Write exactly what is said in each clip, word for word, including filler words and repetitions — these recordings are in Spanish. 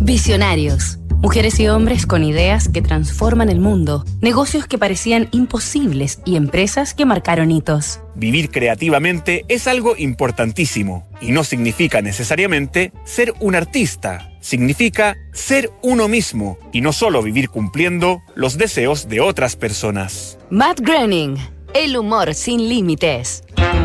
Visionarios. Mujeres y hombres con ideas que transforman el mundo, negocios que parecían imposibles y empresas que marcaron hitos. Vivir creativamente es algo importantísimo y no significa necesariamente ser un artista. Significa ser uno mismo y no solo vivir cumpliendo los deseos de otras personas. Matt Groening, el humor sin límites.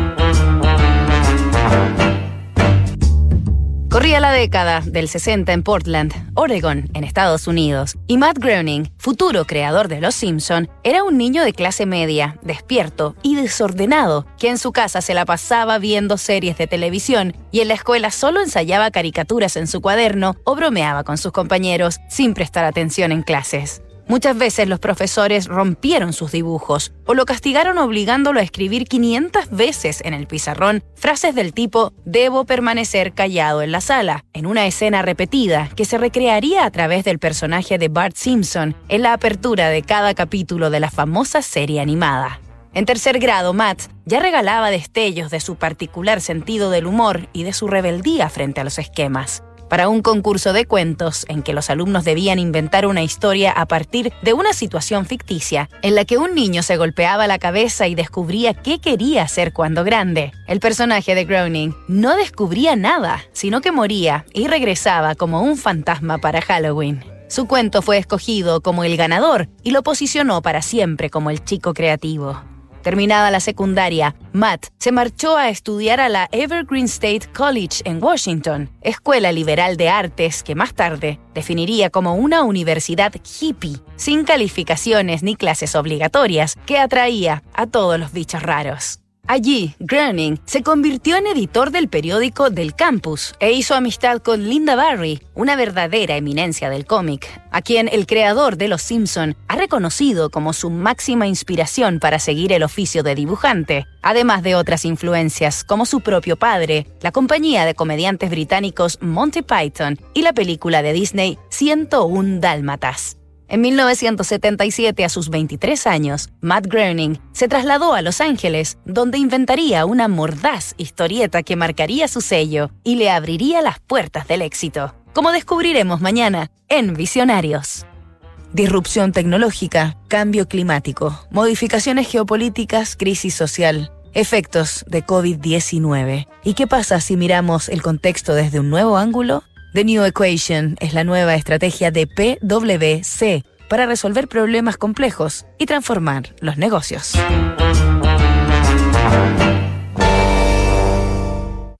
Corría la década del sesenta en Portland, Oregon, en Estados Unidos, y Matt Groening, futuro creador de Los Simpson, era un niño de clase media, despierto y desordenado, que en su casa se la pasaba viendo series de televisión y en la escuela solo ensayaba caricaturas en su cuaderno o bromeaba con sus compañeros sin prestar atención en clases. Muchas veces los profesores rompieron sus dibujos o lo castigaron obligándolo a escribir quinientas veces en el pizarrón frases del tipo «debo permanecer callado en la sala», en una escena repetida que se recrearía a través del personaje de Bart Simpson en la apertura de cada capítulo de la famosa serie animada. En tercer grado, Matt ya regalaba destellos de su particular sentido del humor y de su rebeldía frente a los esquemas. Para un concurso de cuentos en que los alumnos debían inventar una historia a partir de una situación ficticia en la que un niño se golpeaba la cabeza y descubría qué quería ser cuando grande, el personaje de Groening no descubría nada, sino que moría y regresaba como un fantasma para Halloween. Su cuento fue escogido como el ganador y lo posicionó para siempre como el chico creativo. Terminada la secundaria, Matt se marchó a estudiar a la Evergreen State College en Washington, escuela liberal de artes que más tarde definiría como una universidad hippie, sin calificaciones ni clases obligatorias, que atraía a todos los bichos raros. Allí, Groening se convirtió en editor del periódico del campus e hizo amistad con Lynda Barry, una verdadera eminencia del cómic, a quien el creador de Los Simpson ha reconocido como su máxima inspiración para seguir el oficio de dibujante, además de otras influencias como su propio padre, la compañía de comediantes británicos Monty Python y la película de Disney ciento uno Dálmatas. En mil novecientos setenta y siete, a sus veintitrés años, Matt Groening se trasladó a Los Ángeles, donde inventaría una mordaz historieta que marcaría su sello y le abriría las puertas del éxito, como descubriremos mañana en Visionarios. Disrupción tecnológica, cambio climático, modificaciones geopolíticas, crisis social, efectos de covid diecinueve. ¿Y qué pasa si miramos el contexto desde un nuevo ángulo? The New Equation es la nueva estrategia de P W C para resolver problemas complejos y transformar los negocios.